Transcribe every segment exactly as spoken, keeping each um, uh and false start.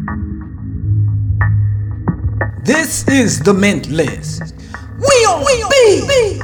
This is the Mint List. We on B.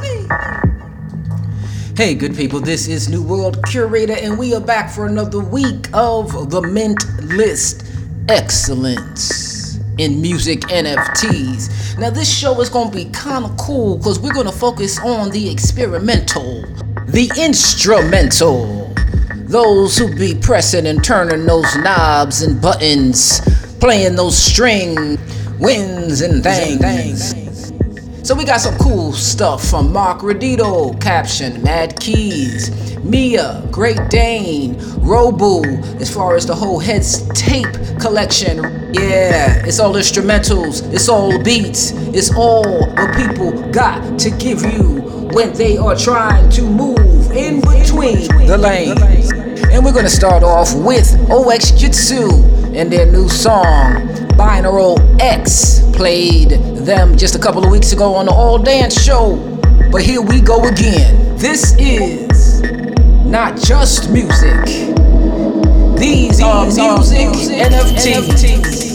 Hey, good people, this is New World Curator, and we are back for another week of the Mint List. Excellence in music N F Ts. Now, this show is going to be kind of cool because we're going to focus on the experimental, the instrumental, those who be pressing and turning those knobs and buttons, playing those string winds and things. So we got some cool stuff from Mark Redito, caption, Mad Keys, Mia, Great Dane, Robu, as far as the whole Heads tape collection. Yeah, it's all instrumentals, it's all beats, it's all what people got to give you when they are trying to move in between the lanes. And we're gonna start off with O X Jitsu and their new song, Binaural X. Played them just a couple of weeks ago on the All Dance Show. But here we go again. This is not just music. These are music N F Ts.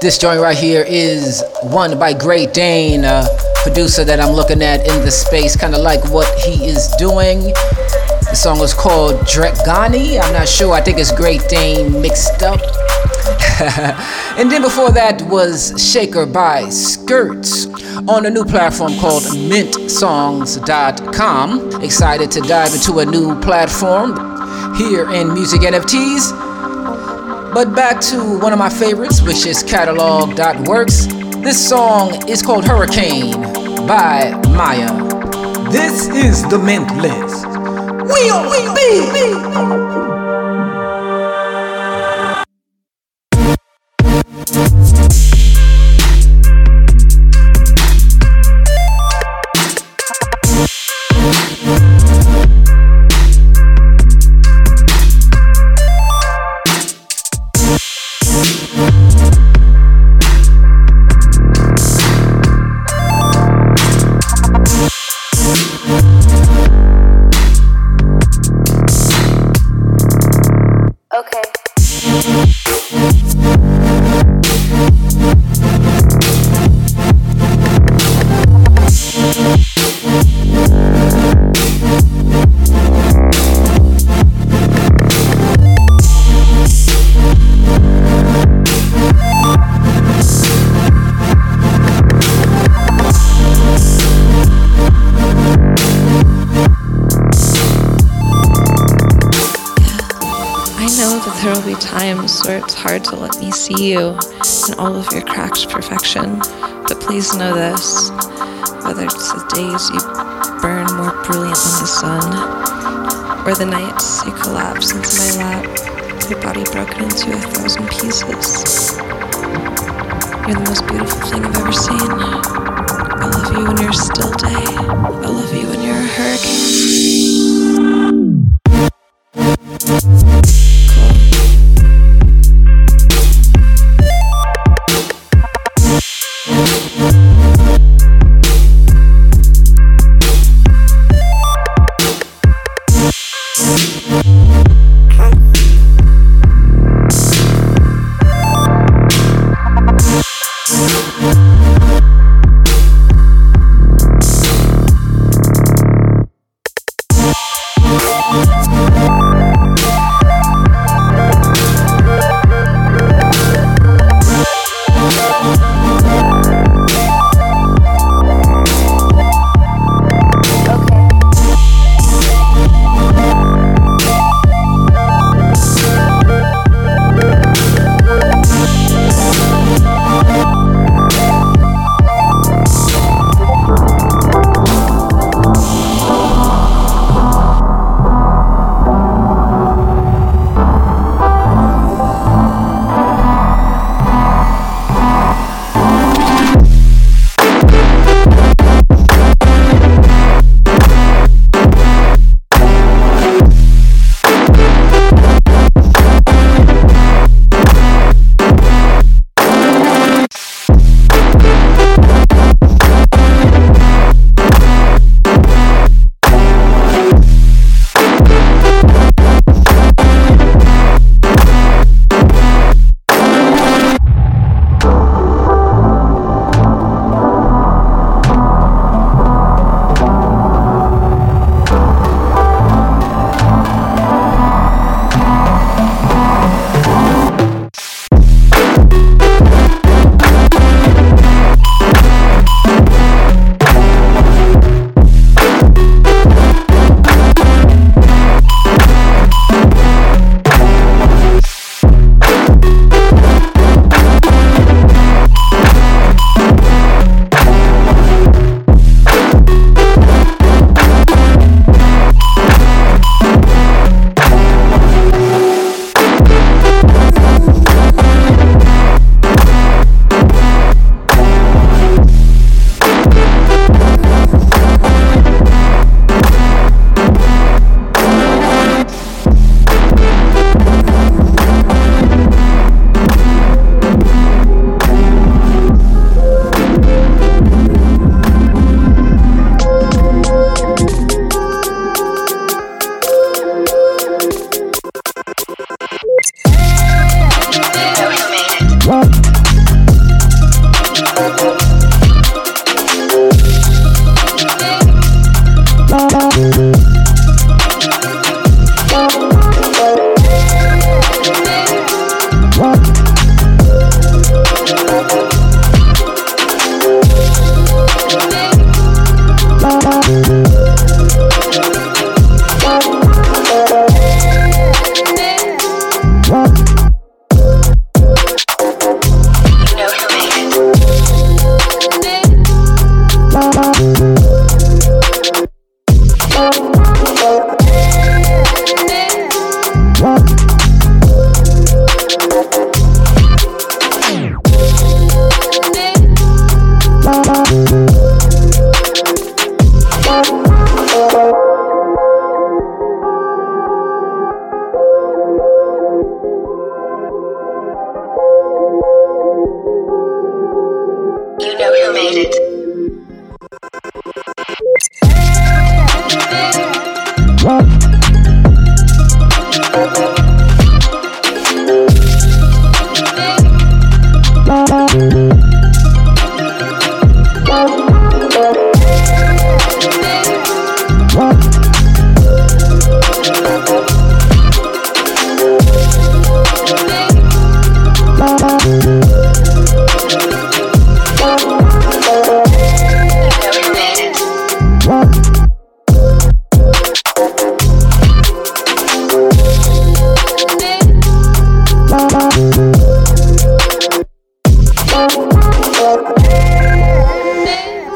This joint right here is one by Great Dane, a producer that I'm looking at in the space, kind of like what he is doing. The song was called Dregani. I'm not sure. I think it's Great Dane mixed up. And then before that was Shaker by Skirts on a new platform called mint songs dot com. Excited to dive into a new platform here in Music N F Ts. But back to one of my favorites, which is catalog dot works. This song is called Hurricane by Maya. This is the Mint List. We on B. There will be times where it's hard to let me see you in all of your cracked perfection, but please know this, whether it's the days you burn more brilliant than the sun, or the nights you collapse into my lap, your body broken into a thousand pieces. You're the most beautiful thing I've ever seen. I love you when you're a still day. I love you when you're a hurricane.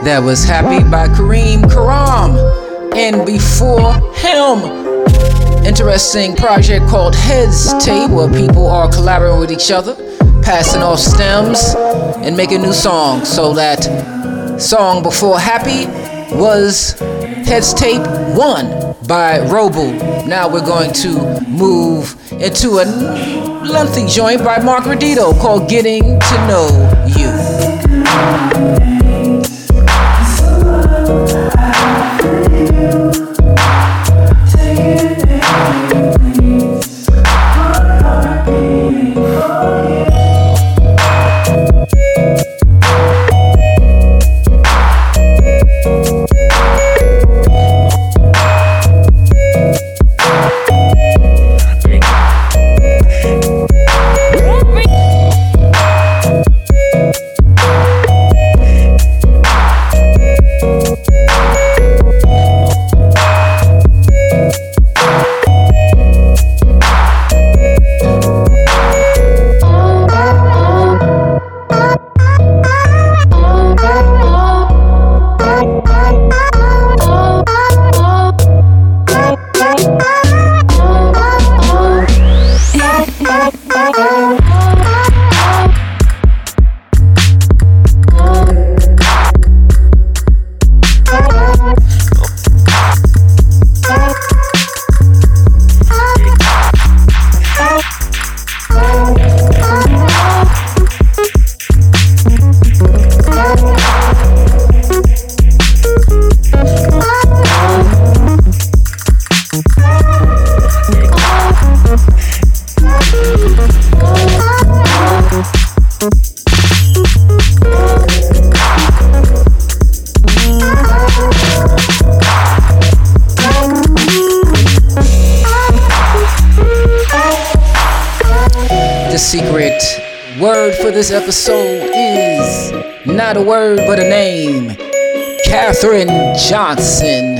That was Happy by Kareem Karam. And before him, interesting project called Heads Tape, where people are collaborating with each other, passing off stems and making new songs. So that song before Happy was Heads Tape one by Robo. Now we're going to move into a lengthy joint by Mark Redito called Getting to Know You. This episode is not a word but a name. Katherine Johnson,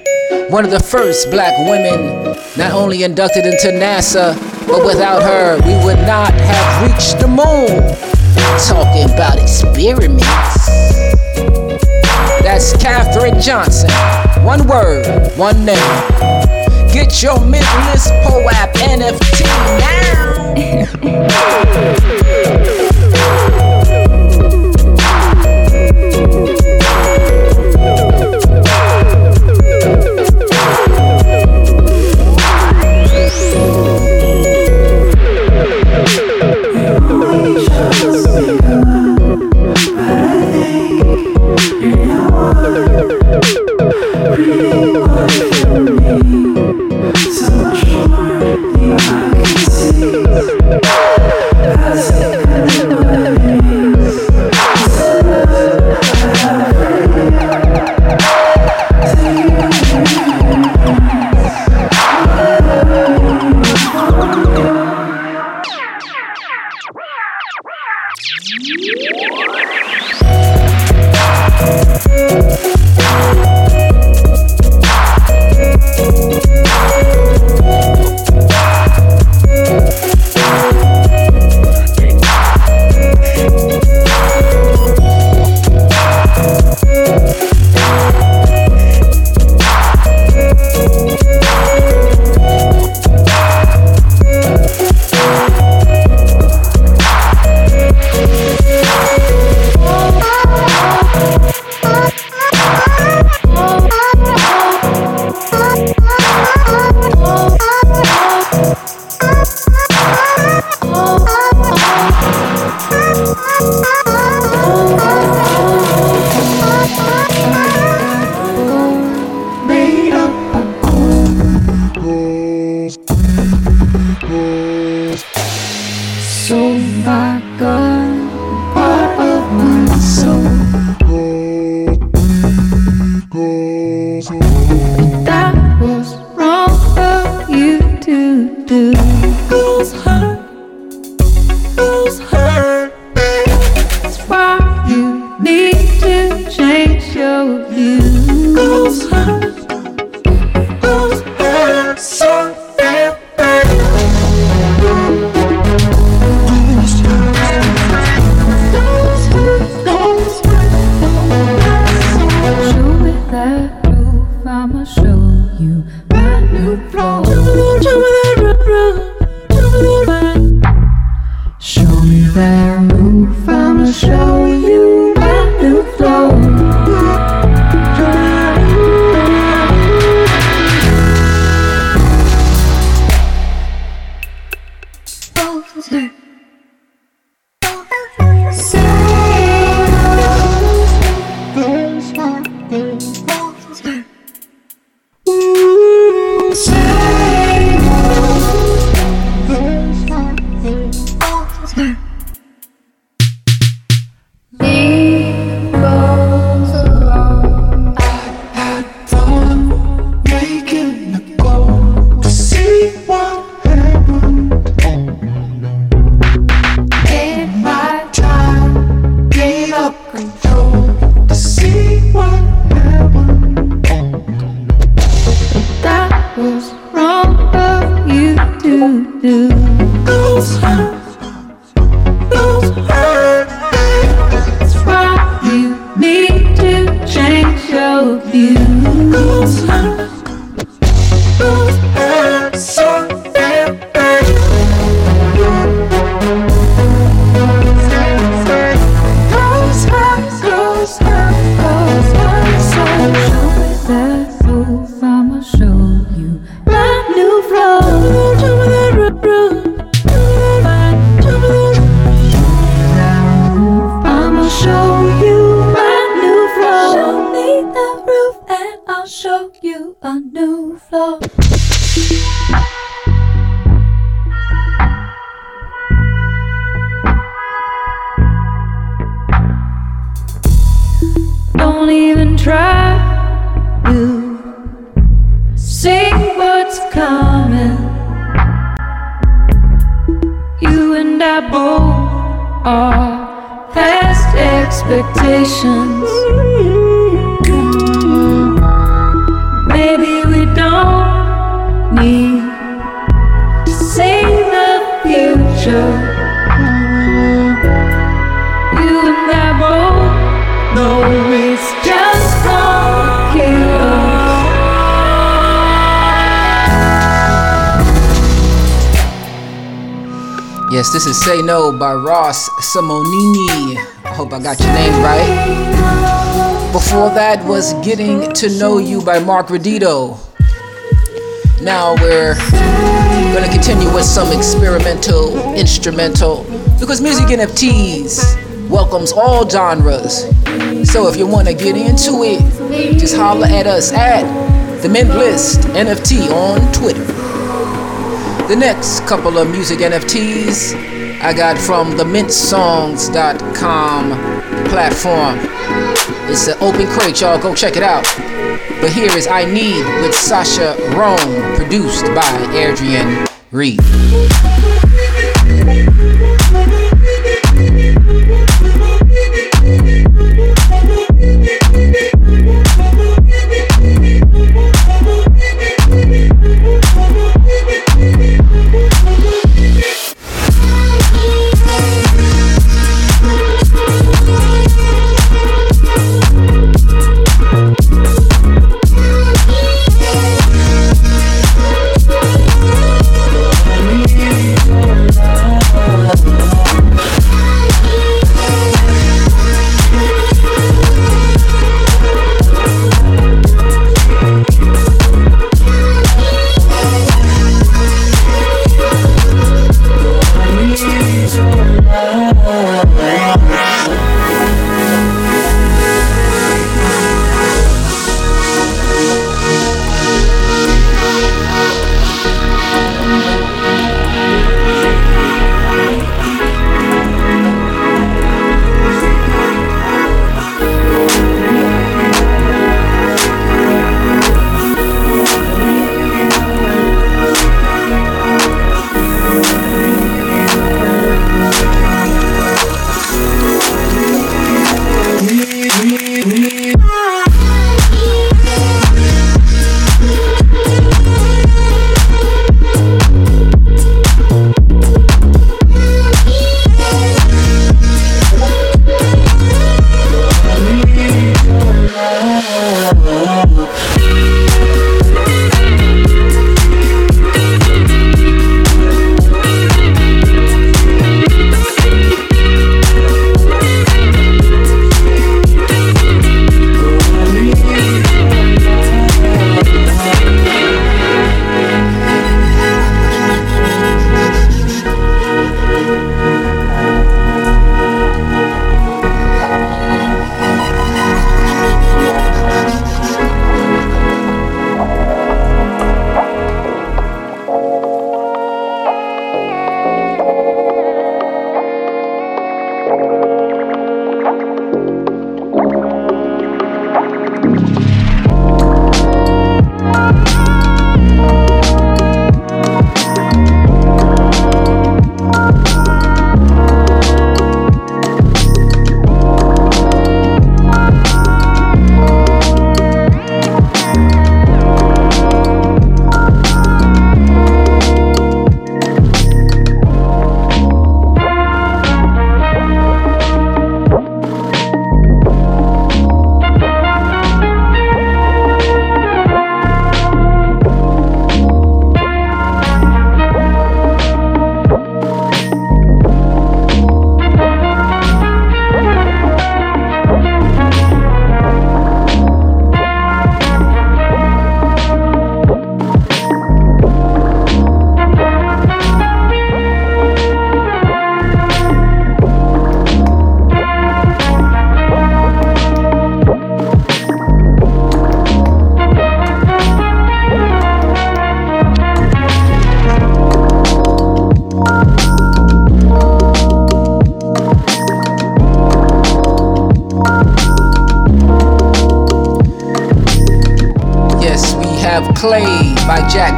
one of the first black women not only inducted into NASA, but without her we would not have reached the moon. Talking about experiments. That's Katherine Johnson. One word, one name. Get your Mentalist P O A P N F T now. to do. Those hands, those hands. That's why you need to change your view. Those hands, those hands, so damn bad. Those hands, those hands, those hands, so show me that move, I'ma show you my new flow. Show me that root, root. I'ma show you my new flow. Show me the roof and I'll show you a new flow. Don't even try to see what's coming. You and I both are past expectations. Maybe we don't need to see the future. You and I both know it's just gonna kill us. Yes, this is Say No by Ross Simonini. I hope I got your name right. Before that was Getting to Know You by Mark Redito. Now we're gonna continue with some experimental, instrumental, because Music N F Ts welcomes all genres. So if you wanna get into it, just holler at us at The Mint List N F T on Twitter. The next couple of music N F Ts I got from the mint songs dot com platform. It's an open crate, y'all. Go check it out. But here is I Need with Sasha Rome, produced by Adrian Reed.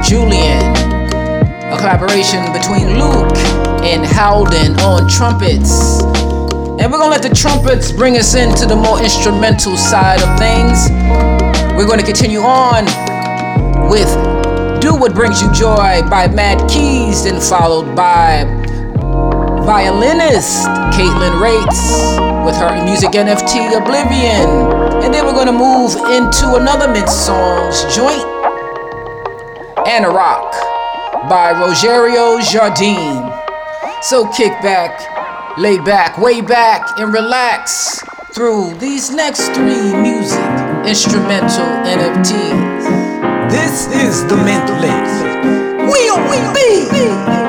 Julian, a collaboration between Luke and Howden on trumpets. And we're gonna let the trumpets bring us into the more instrumental side of things. We're gonna continue on with Do What Brings You Joy by Mad Keys, then followed by violinist Caitlin Rates with her music N F T Oblivion. And then we're gonna move into another Mint Songs joint, Anna Rock by Rogerio Jardine. So kick back, lay back, way back, and relax through these next three music instrumental N F Ts. This is the Mint List. We on be.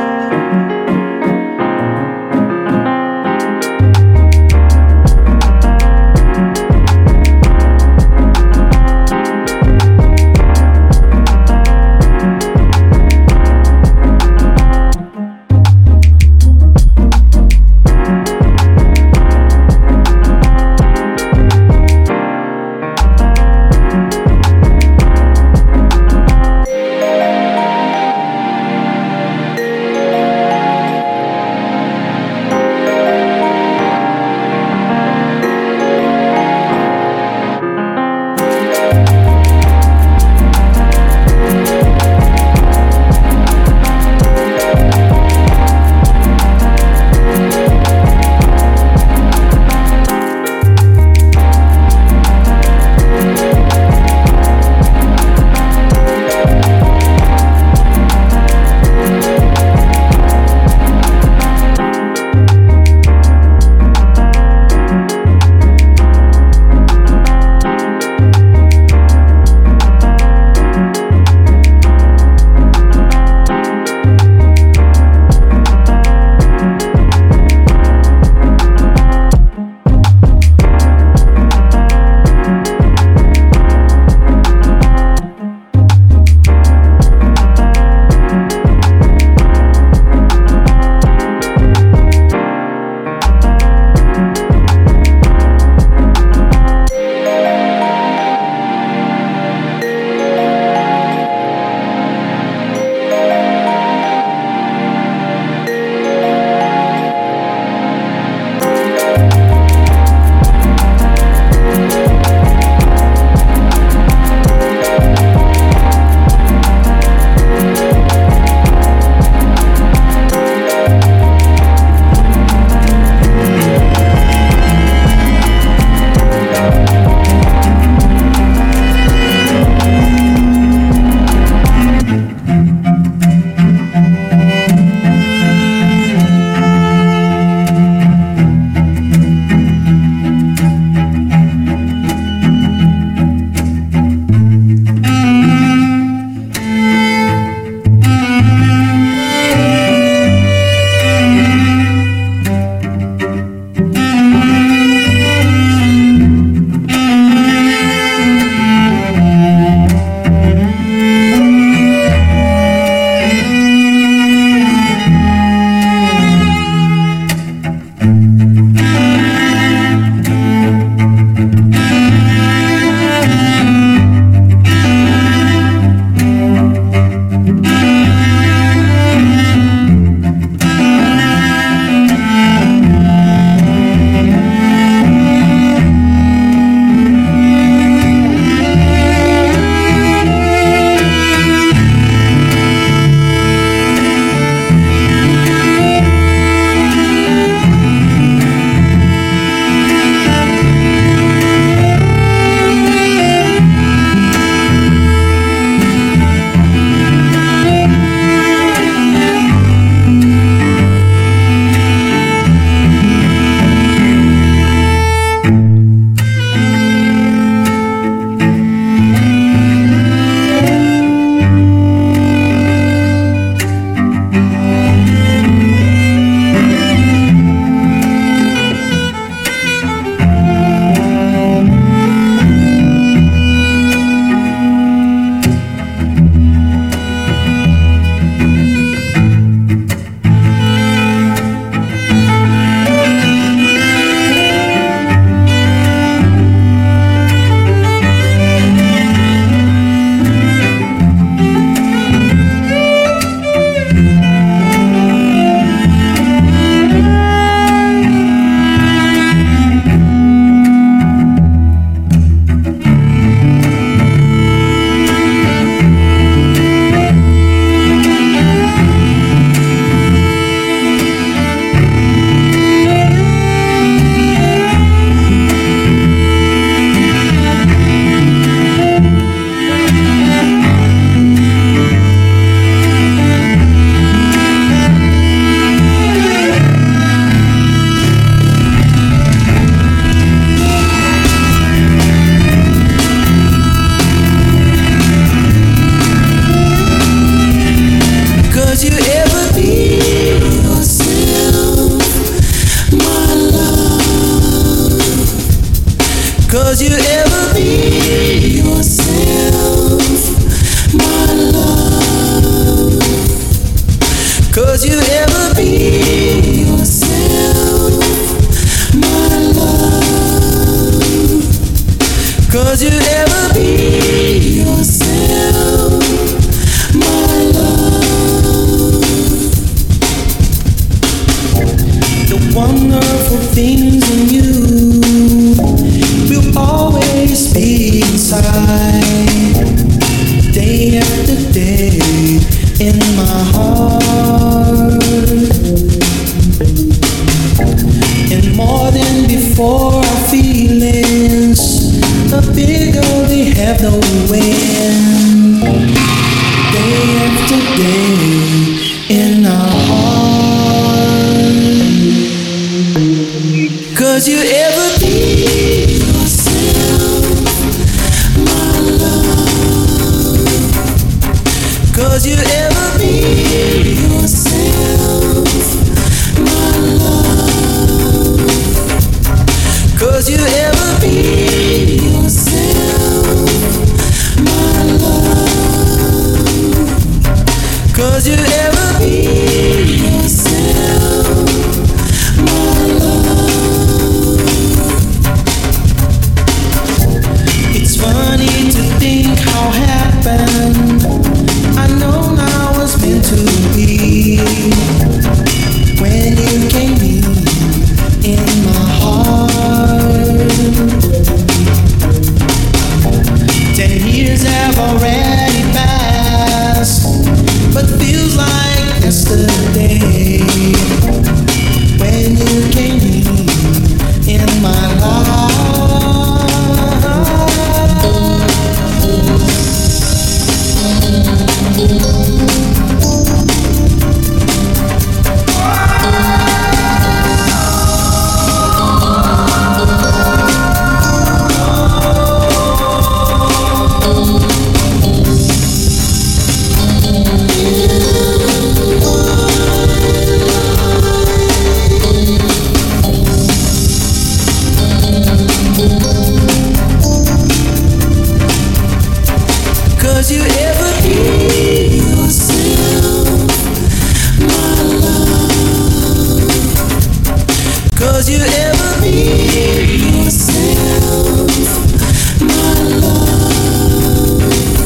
Cause you ever be yourself, my love. Cause you ever be yourself, my love. Cause you ever be yourself, my love. Cause you ever be yourself, my love. The wonderful things in you will always be inside, day after day in my heart. And more than before, our feelings, the bigger they have no end. Day after day in our heart. Cause you ever be yourself, my love. Cause you ever be yourself, my love. Cause you ever be yourself, my love. Cause you ever be yourself, my love. It's funny to think how happened. I know now was meant to be. When you came in, in my heart. Ten years have already passed, but feels like yesterday. When you came in, in my life. Cause you ever be yourself, my love. Cause you ever be yourself, my love.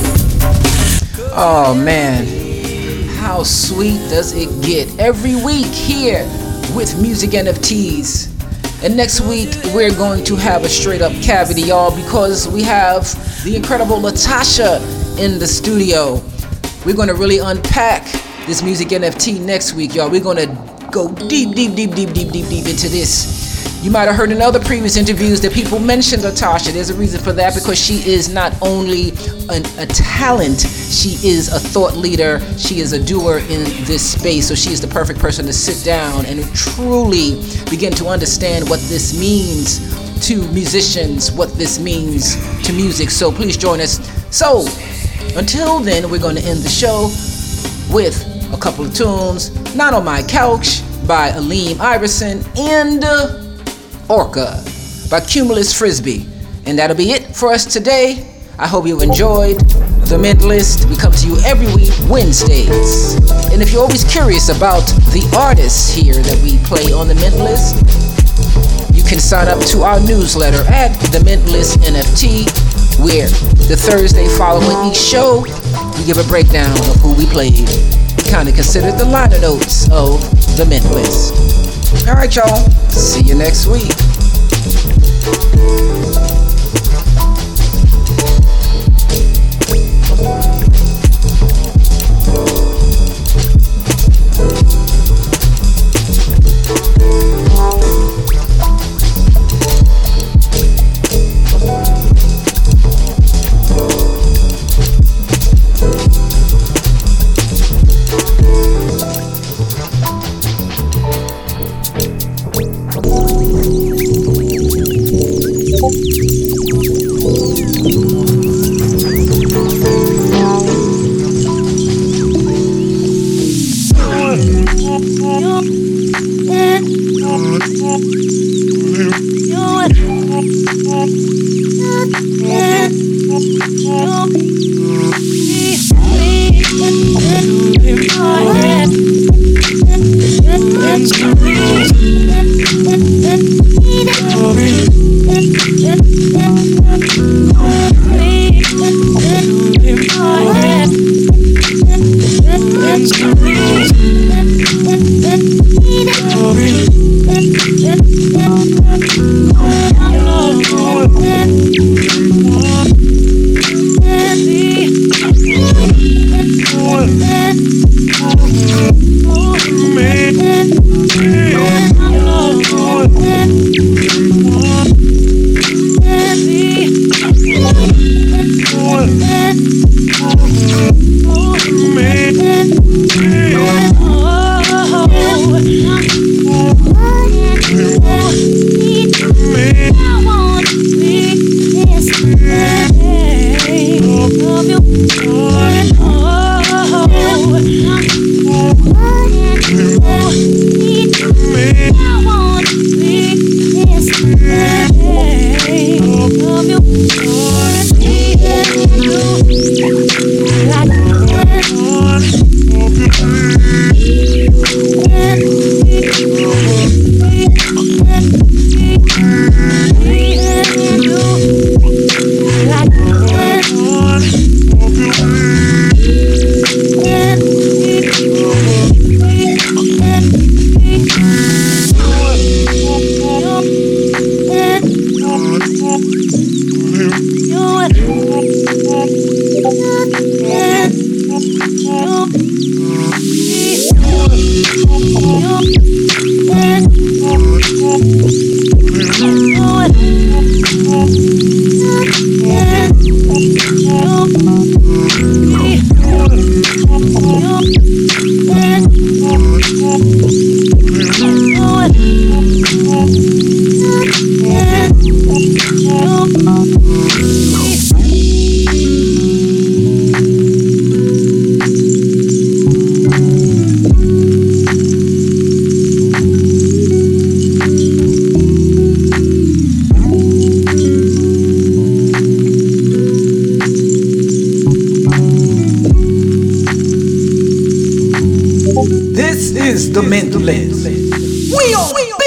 Oh man, how sweet does it get? Every week here with Music N F Ts. And next week we're going to have a straight up cavity, y'all, because we have the incredible Latasha in the studio. We're going to really unpack this Music N F T next week, y'all. We're going to go deep, deep, deep, deep, deep, deep, deep into this. You might have heard in other previous interviews that people mentioned Latasha. There's a reason for that, because she is not only an, a talent, she is a thought leader. She is a doer in this space. So she is the perfect person to sit down and truly begin to understand what this means to musicians, what this means to music. So please join us. So until then, we're going to end the show with a couple of tunes. Not on My Couch by Aleem Iverson and uh, Orca by Cumulus Frisbee. And that'll be it for us today. I hope you enjoyed The Mentalist. We come to you every week, Wednesdays. And if you're always curious about the artists here that we play on The Mentalist, you can sign up to our newsletter at The Mentalist N F T, where the Thursday following each show, we give a breakdown of who we played. We kind of consider the liner notes of The Mentalist. All right, y'all. See you next week. Thank you. This is the Mentalist. We on